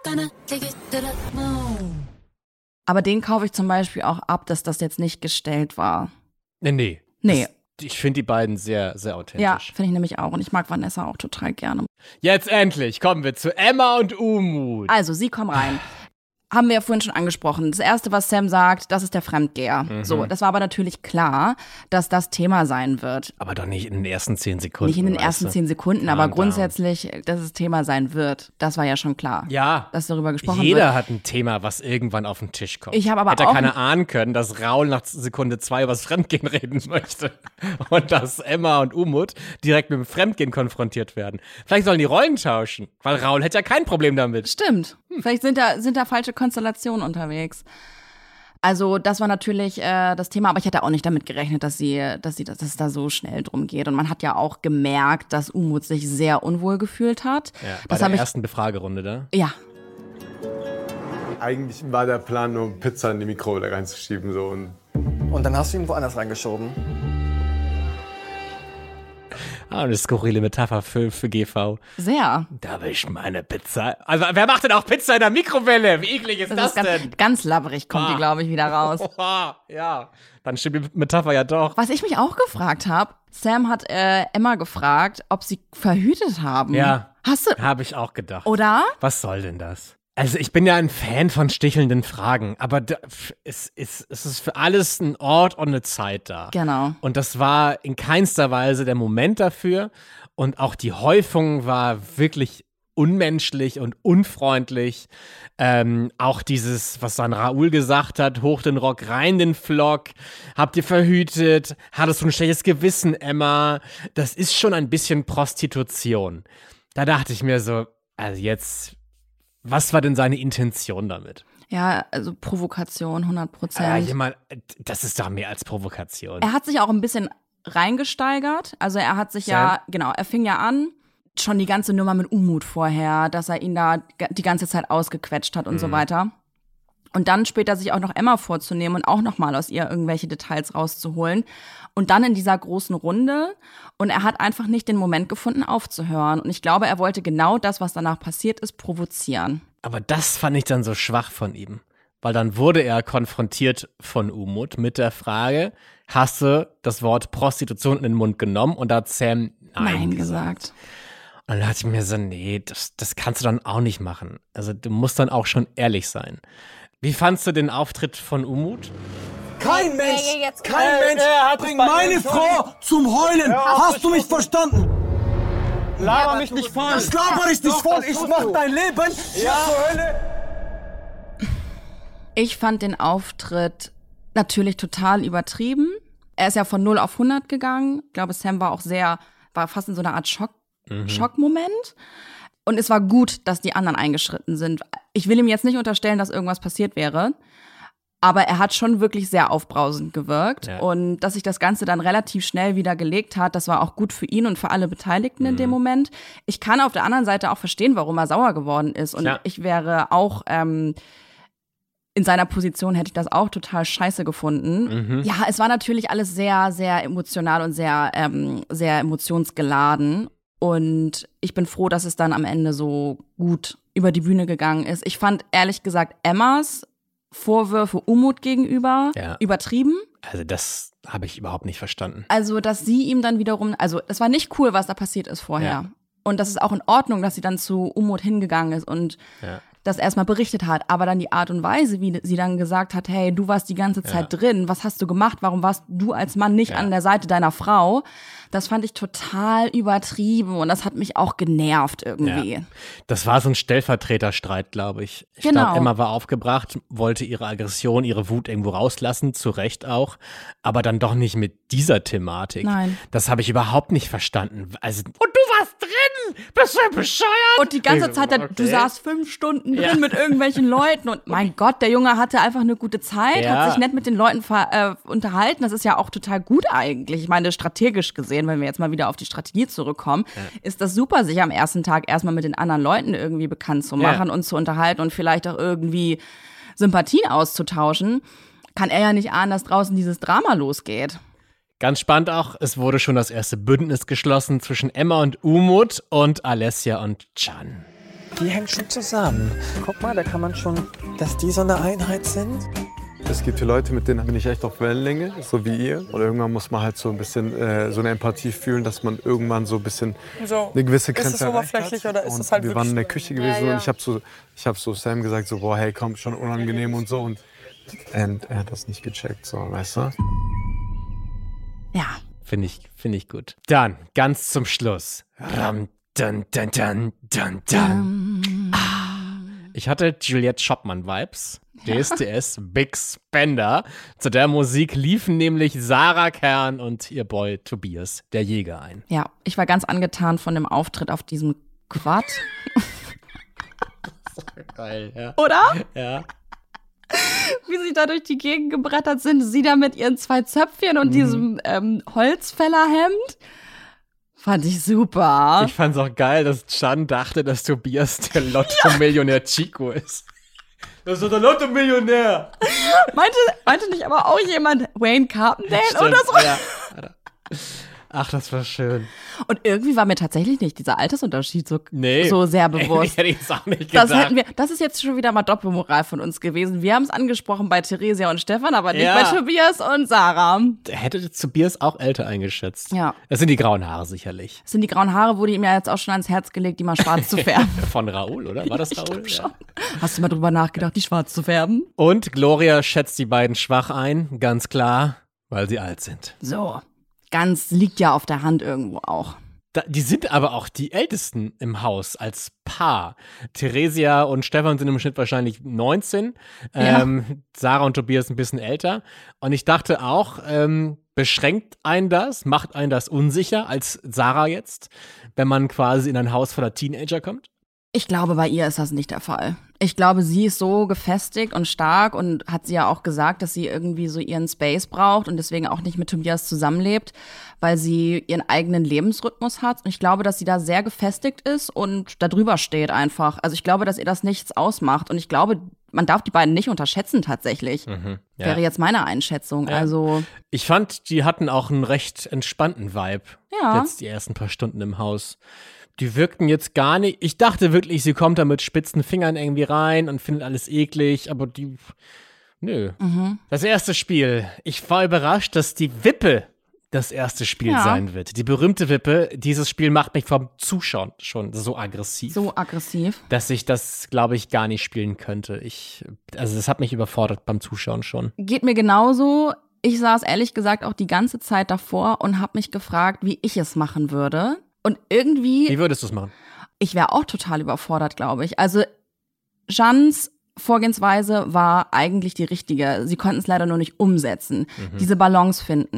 Aber den kaufe ich zum Beispiel auch ab, dass das jetzt nicht gestellt war. Nee, nee. Nee. Das, ich finde die beiden sehr, sehr authentisch. Ja, finde ich nämlich auch. Und ich mag Vanessa auch total gerne. Jetzt endlich kommen wir zu Emma und Umut. Also, sie kommen rein. Haben wir ja vorhin schon angesprochen. Das Erste, was Sam sagt, das ist der Fremdgeher. Mhm. So, das war aber natürlich klar, dass das Thema sein wird. Aber doch nicht in den ersten zehn Sekunden. Nicht in den ersten zehn Sekunden, aber grundsätzlich, dass es Thema sein wird. Das war ja schon klar. Ja. Dass darüber gesprochen Jeder wird. hat ein Thema, was irgendwann auf den Tisch kommt. Ich habe aber Hätte auch keiner ahnen können, dass Raoul nach Sekunde zwei über das Fremdgehen reden möchte. Und dass Emma und Umut direkt mit dem Fremdgehen konfrontiert werden. Vielleicht sollen die Rollen tauschen, weil Raoul hätte ja kein Problem damit. Stimmt. Hm. Vielleicht sind da, sind da falsche Konstellationen unterwegs. Also das war natürlich äh, das Thema, aber ich hätte auch nicht damit gerechnet, dass sie, dass sie, dass es da so schnell drum geht. Und man hat ja auch gemerkt, dass Umut sich sehr unwohl gefühlt hat. Ja, bei das der ich, ersten Befragerunde da? Ja. Eigentlich war der Plan, nur Pizza in die Mikrowelle reinzuschieben. So. Und, und dann hast du ihn woanders reingeschoben? Ah, eine skurrile Metapher für, für G V. Sehr. Da habe ich meine Pizza. Also, wer macht denn auch Pizza in der Mikrowelle? Wie eklig ist das, das ist denn? Ganz, ganz labbrig kommt ah. die, glaube ich, wieder raus. Ja, dann stimmt die Metapher ja doch. Was ich mich auch gefragt habe, Sam hat äh, Emma gefragt, ob sie verhütet haben. Ja. Hast du? Habe ich auch gedacht. Oder? Was soll denn das? Also ich bin ja ein Fan von stichelnden Fragen, aber da, es, es, es ist für alles ein Ort und eine Zeit da. Genau. Und das war in keinster Weise der Moment dafür. Und auch die Häufung war wirklich unmenschlich und unfreundlich. Ähm, auch dieses, was dann Raoul gesagt hat, hoch den Rock, rein den Flock, habt ihr verhütet, hattest du ein schlechtes Gewissen, Emma? Das ist schon ein bisschen Prostitution. Da dachte ich mir so, also jetzt... Was war denn seine Intention damit? Ja, also Provokation, hundert Prozent. Ja, jemand, das ist doch mehr als Provokation. Er hat sich auch ein bisschen reingesteigert. Also er hat sich Sam? ja, genau, er fing ja an, schon die ganze Nummer mit Umut vorher, dass er ihn da die ganze Zeit ausgequetscht hat und mhm. so weiter. Und dann später sich auch noch Emma vorzunehmen und auch noch mal aus ihr irgendwelche Details rauszuholen. Und dann in dieser großen Runde. Und er hat einfach nicht den Moment gefunden, aufzuhören. Und ich glaube, er wollte genau das, was danach passiert ist, provozieren. Aber das fand ich dann so schwach von ihm. Weil dann wurde er konfrontiert von Umut mit der Frage, hast du das Wort Prostitution in den Mund genommen? Und da hat Sam Nein, Nein gesagt. gesagt. Und dann dachte ich mir so, nee, das, das kannst du dann auch nicht machen. Also du musst dann auch schon ehrlich sein. Wie fandst du den Auftritt von Umut? Kein Mensch, kein Mensch bringt meine Frau zum Heulen. Hast du mich verstanden? Laber mich nicht voll. Ich laber dich nicht voll. Ich mach dein Leben ja. zur Hölle. Ich fand den Auftritt natürlich total übertrieben. Er ist ja von null auf hundert gegangen. Ich glaube, Sam war auch sehr, war fast in so einer Art Schock, mhm. Schockmoment. Und es war gut, dass die anderen eingeschritten sind. Ich will ihm jetzt nicht unterstellen, dass irgendwas passiert wäre. Aber er hat schon wirklich sehr aufbrausend gewirkt. Ja. Und dass sich das Ganze dann relativ schnell wieder gelegt hat, das war auch gut für ihn und für alle Beteiligten in dem Moment. Ich kann auf der anderen Seite auch verstehen, warum er sauer geworden ist. Und Ja. ich wäre auch ähm, in seiner Position hätte ich das auch total scheiße gefunden. Mhm. Ja, es war natürlich alles sehr, sehr emotional und sehr, ähm, sehr emotionsgeladen. Und ich bin froh, dass es dann am Ende so gut über die Bühne gegangen ist. Ich fand ehrlich gesagt Emmas Vorwürfe Umut gegenüber Ja. übertrieben. Also das habe ich überhaupt nicht verstanden. Also, dass sie ihm dann wiederum, also es war nicht cool, was da passiert ist vorher. Ja. Und das ist auch in Ordnung, dass sie dann zu Umut hingegangen ist und Ja. das erstmal berichtet hat. Aber dann die Art und Weise, wie sie dann gesagt hat, hey, du warst die ganze Zeit Ja. drin, was hast du gemacht? Warum warst du als Mann nicht Ja. an der Seite deiner Frau? Das fand ich total übertrieben und das hat mich auch genervt irgendwie. Ja. Das war so ein Stellvertreterstreit, glaube ich. Ich Genau. glaube, Emma war aufgebracht, wollte ihre Aggression, ihre Wut irgendwo rauslassen, zu Recht auch, aber dann doch nicht mit dieser Thematik. Nein. Das habe ich überhaupt nicht verstanden. Also, und du warst drin! Bist du bescheuert? Und die ganze Ich so, Zeit, der, okay. du saßt fünf Stunden drin Ja. mit irgendwelchen Leuten und mein Gott, der Junge hatte einfach eine gute Zeit, Ja. hat sich nett mit den Leuten ver, äh, unterhalten. Das ist ja auch total gut eigentlich. Ich meine, strategisch gesehen, wenn wir jetzt mal wieder auf die Strategie zurückkommen, ist das super, sich am ersten Tag erstmal mit den anderen Leuten irgendwie bekannt zu machen Ja. und zu unterhalten und vielleicht auch irgendwie Sympathien auszutauschen. Kann er ja nicht ahnen, dass draußen dieses Drama losgeht. Ganz spannend auch, es wurde schon das erste Bündnis geschlossen zwischen Emma und Umut und Alessia und Can. Die hängen schon zusammen. Guck mal, da kann man schon, dass die so eine Einheit sind. Es gibt hier Leute, mit denen bin ich echt auf Wellenlänge, so wie ihr. Und irgendwann muss man halt so ein bisschen äh, so eine Empathie fühlen, dass man irgendwann so ein bisschen So, eine gewisse ist es Grenze erreicht oberflächlich hat. oder ist und es halt wir waren in der wirklich Küche schlimm? gewesen Ja, ja. und ich habe so, ich hab so Sam gesagt, so, boah, hey, komm, schon unangenehm und so. Und, und er hat das nicht gecheckt, so, weißt du? Ja. Finde ich, finde ich gut. Dann, ganz zum Schluss. Ram, dun, dun, dun, dun, dun. Ich hatte Juliette Schoppmann-Vibes. D S D S, Big Spender. Zu der Musik liefen nämlich Sarah Kern und ihr Boy Tobias, der Jäger, ein. Ja, ich war ganz angetan von dem Auftritt auf diesem Quad. Geil, ja. Oder? Ja. Wie sie da durch die Gegend gebrettert sind. Sie da mit ihren zwei Zöpfchen und Mhm. diesem ähm, Holzfällerhemd. Fand ich super. Ich fand's auch geil, dass Can dachte, dass Tobias der Lotto-Millionär Chico ist. Das ist doch der Lotto-Millionär. meinte, meinte nicht aber auch jemand Wayne Carpendale Stimmt, oder so? ja. Ach, das war schön. Und irgendwie war mir tatsächlich nicht dieser Altersunterschied so, Nee. so sehr bewusst. Hätte ich jetzt auch nicht Das gesagt. hätten wir, das ist jetzt schon wieder mal Doppelmoral von uns gewesen. Wir haben es angesprochen bei Theresia und Stefan, aber nicht Ja. bei Tobias und Sarah. Hätte Tobias auch älter eingeschätzt. Ja. Das sind die grauen Haare sicherlich. Das sind die grauen Haare, wurde ihm ja jetzt auch schon ans Herz gelegt, die mal schwarz zu färben. Von Raoul, oder? War das Ich Raoul? glaub schon. Hast du mal drüber nachgedacht, die schwarz zu färben? Und Gloria schätzt die beiden schwach ein, ganz klar, weil sie alt sind. So. Ganz liegt ja auf der Hand irgendwo auch. Da, die sind aber auch die Ältesten im Haus als Paar. Theresia und Stefan sind im Schnitt wahrscheinlich neunzehn. Ja. Ähm, Sarah und Tobias ein bisschen älter. Und ich dachte auch, ähm, beschränkt einen das, macht einen das unsicher als Sarah jetzt, wenn man quasi in ein Haus voller Teenager kommt? Ich glaube, bei ihr ist das nicht der Fall. Ich glaube, sie ist so gefestigt und stark und hat sie ja auch gesagt, dass sie irgendwie so ihren Space braucht und deswegen auch nicht mit Tobias zusammenlebt, weil sie ihren eigenen Lebensrhythmus hat. Und ich glaube, dass sie da sehr gefestigt ist und da drüber steht einfach. Also ich glaube, dass ihr das nichts ausmacht und ich glaube, man darf die beiden nicht unterschätzen tatsächlich. Mhm, ja. Wäre jetzt meine Einschätzung. Ja. Also Ich fand, die hatten auch einen recht entspannten Vibe. Ja. Jetzt die ersten paar Stunden im Haus. Die wirkten jetzt gar nicht. Ich dachte wirklich, sie kommt da mit spitzen Fingern irgendwie rein und findet alles eklig, aber die. Nö. Mhm. Das erste Spiel. Ich war überrascht, dass die Wippe das erste Spiel Ja. sein wird. Die berühmte Wippe. Dieses Spiel macht mich vom Zuschauen schon so aggressiv. so aggressiv. Dass ich das, glaube ich, gar nicht spielen könnte. Ich, also, das hat mich überfordert beim Zuschauen schon. Geht mir genauso. Ich saß ehrlich gesagt auch die ganze Zeit davor und habe mich gefragt, wie ich es machen würde. Und irgendwie, Wie würdest du es machen? ich wäre auch total überfordert, glaube ich. Also Jeannes Vorgehensweise war eigentlich die richtige. Sie konnten es leider nur nicht umsetzen. Mhm. Diese Balance finden.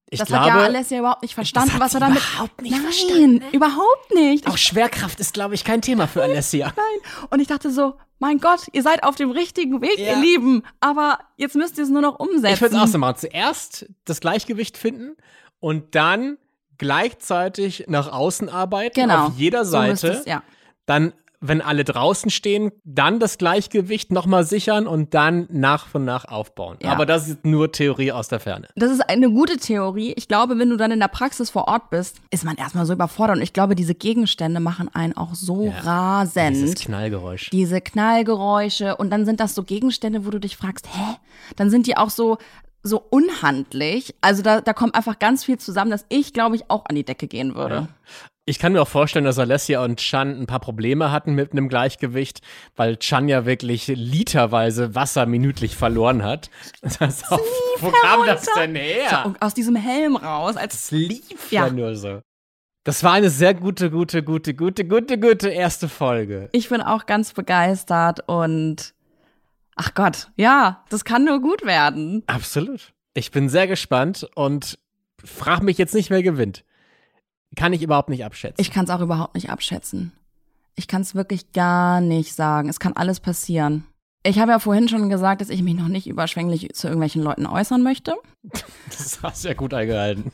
Ich das glaube, hat ja Alessia überhaupt nicht verstanden, das hat was er sie damit... überhaupt nicht Nein, verstanden, ne? überhaupt nicht. Auch Schwerkraft ist, glaube ich, kein Thema für Alessia. Nein. Und ich dachte so, mein Gott, ihr seid auf dem richtigen Weg, Ja. ihr Lieben. Aber jetzt müsst ihr es nur noch umsetzen. Ich würde es auch so machen. Zuerst das Gleichgewicht finden und dann gleichzeitig nach außen arbeiten, Genau. auf jeder So Seite. müsste es, ja. Dann, wenn alle draußen stehen, dann das Gleichgewicht nochmal sichern und dann nach und nach aufbauen. Ja. Aber das ist nur Theorie aus der Ferne. Das ist eine gute Theorie. Ich glaube, wenn du dann in der Praxis vor Ort bist, ist man erstmal so überfordert. Und ich glaube, diese Gegenstände machen einen auch so Ja. rasend. Dieses Knallgeräusch. Diese Knallgeräusche. Und dann sind das so Gegenstände, wo du dich fragst, hä? Dann sind die auch so, so unhandlich. Also da, da kommt einfach ganz viel zusammen, dass ich, glaube ich, auch an die Decke gehen würde. Ja. Ich kann mir auch vorstellen, dass Alessia und Chan ein paar Probleme hatten mit einem Gleichgewicht, weil Chan ja wirklich literweise Wasser minütlich verloren hat. Das auch, wo kam das denn her? So, aus diesem Helm raus. Als Es lief Ja. ja nur so. Das war eine sehr gute, gute, gute, gute, gute, gute erste Folge. Ich bin auch ganz begeistert und ach Gott, ja, das kann nur gut werden. Absolut. Ich bin sehr gespannt und frage mich jetzt nicht, wer gewinnt. Kann ich überhaupt nicht abschätzen. Ich kann es auch überhaupt nicht abschätzen. Ich kann es wirklich gar nicht sagen. Es kann alles passieren. Ich habe ja vorhin schon gesagt, dass ich mich noch nicht überschwänglich zu irgendwelchen Leuten äußern möchte. Das hast du ja gut eingehalten.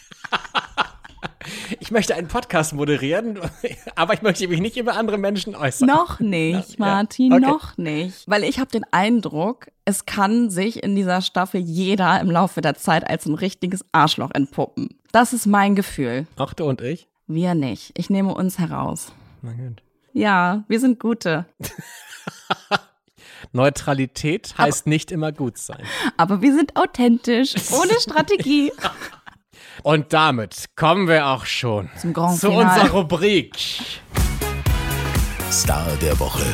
Ich möchte einen Podcast moderieren, aber ich möchte mich nicht über andere Menschen äußern. Noch nicht, Ja. Martin, Okay. noch nicht. Weil ich habe den Eindruck, es kann sich in dieser Staffel jeder im Laufe der Zeit als ein richtiges Arschloch entpuppen. Das ist mein Gefühl. Auch du und ich? Wir nicht. Ich nehme uns heraus. Na gut. Ja, wir sind Gute. Neutralität heißt nicht immer gut sein. Aber wir sind authentisch, ohne Strategie. Und damit kommen wir auch schon Zum Grand zu Finale. unserer Rubrik. Star der Woche.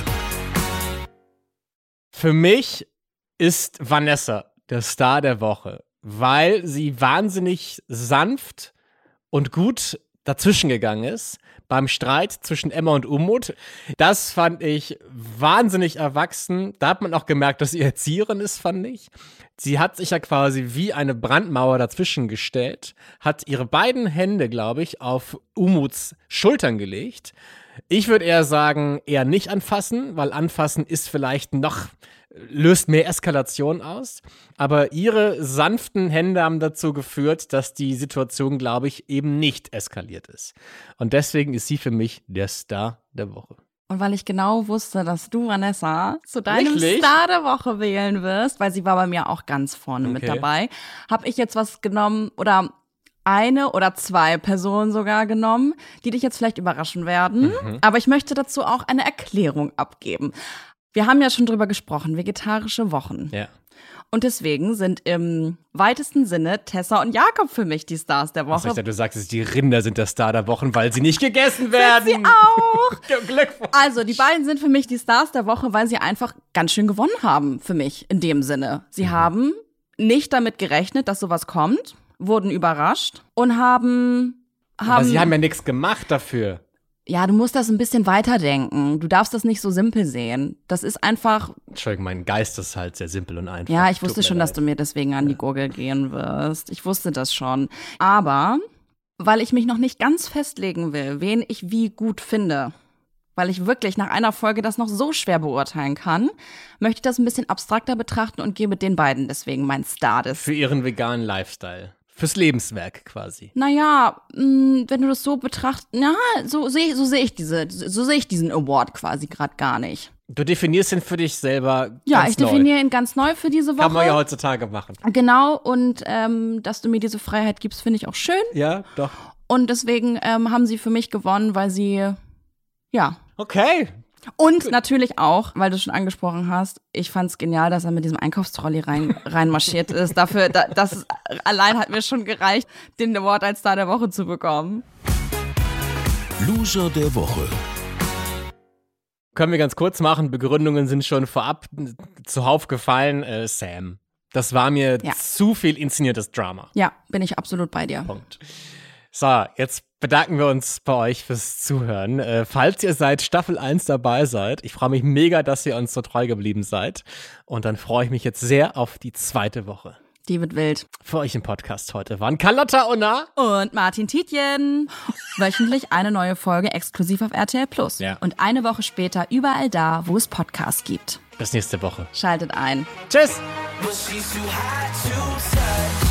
Für mich ist Vanessa der Star der Woche, weil sie wahnsinnig sanft und gut dazwischen gegangen ist beim Streit zwischen Emma und Umut. Das fand ich wahnsinnig erwachsen. Da hat man auch gemerkt, dass sie Erzieherin ist, fand ich. Sie hat sich ja quasi wie eine Brandmauer dazwischen gestellt, hat ihre beiden Hände, glaube ich, auf Umuts Schultern gelegt. Ich würde eher sagen, eher nicht anfassen, weil anfassen ist vielleicht noch, löst mehr Eskalation aus. Aber ihre sanften Hände haben dazu geführt, dass die Situation, glaube ich, eben nicht eskaliert ist. Und deswegen ist sie für mich der Star der Woche. Und weil ich genau wusste, dass du, Vanessa, zu deinem Wirklich? Star der Woche wählen wirst, weil sie war bei mir auch ganz vorne mit Okay. dabei, habe ich jetzt was genommen oder eine oder zwei Personen sogar genommen, die dich jetzt vielleicht überraschen werden. Mhm. Aber ich möchte dazu auch eine Erklärung abgeben. Wir haben ja schon drüber gesprochen, vegetarische Wochen. Ja. Und deswegen sind im weitesten Sinne Tessa und Jakob für mich die Stars der Also Woche. ich dachte, du sagst, es, die Rinder sind der Star der Wochen, weil sie nicht gegessen werden. Sie auch. Glückwunsch. Also, die beiden sind für mich die Stars der Woche, weil sie einfach ganz schön gewonnen haben, für mich, in dem Sinne. Sie Mhm. haben nicht damit gerechnet, dass sowas kommt, wurden überrascht und haben... haben Aber sie haben ja nichts gemacht dafür. ja, du musst das ein bisschen weiterdenken. Du darfst das nicht so simpel sehen. Das ist einfach... Entschuldigung, mein Geist ist halt sehr simpel und einfach. Ja, ich Tut wusste mir schon, dass leid. du mir deswegen an die Gurgel gehen wirst. Ich wusste das schon. Aber weil ich mich noch nicht ganz festlegen will, wen ich wie gut finde, weil ich wirklich nach einer Folge das noch so schwer beurteilen kann, möchte ich das ein bisschen abstrakter betrachten und gebe den beiden deswegen mein Star des. Für ihren veganen Lifestyle. Fürs Lebenswerk quasi. Naja, mh, wenn du das so betrachtest, ja, so sehe so seh ich diese, so sehe ich diesen Award quasi gerade gar nicht. Du definierst ihn für dich selber Ja, ganz ich definiere ihn ganz neu für diese Woche. Kann man ja heutzutage machen. Genau, und ähm, dass du mir diese Freiheit gibst, finde ich auch schön. Ja, doch. Und deswegen ähm, haben sie für mich gewonnen, weil sie, ja. Okay. Und natürlich auch, weil du schon angesprochen hast, ich fand's genial, dass er mit diesem Einkaufstrolley rein, reinmarschiert ist. Dafür, da, das allein hat mir schon gereicht, den Award als Star der Woche zu bekommen. Loser der Woche. Können wir ganz kurz machen. Begründungen sind schon vorab zuhauf gefallen. Äh, Sam. Das war mir Ja. zu viel inszeniertes Drama. Ja, bin ich absolut bei dir. Punkt. So, jetzt bedanken wir uns bei euch fürs Zuhören. Äh, falls ihr seit Staffel eins dabei seid, ich freue mich mega, dass ihr uns so treu geblieben seid. Und dann freue ich mich jetzt sehr auf die zweite Woche. Die wird wild. Für euch im Podcast heute waren Carlotta Unna und Martin Tietjen. Wöchentlich eine neue Folge exklusiv auf R T L Plus. Ja. Und eine Woche später überall da, wo es Podcasts gibt. Bis nächste Woche. Schaltet ein. Tschüss. But she's too hot to touch.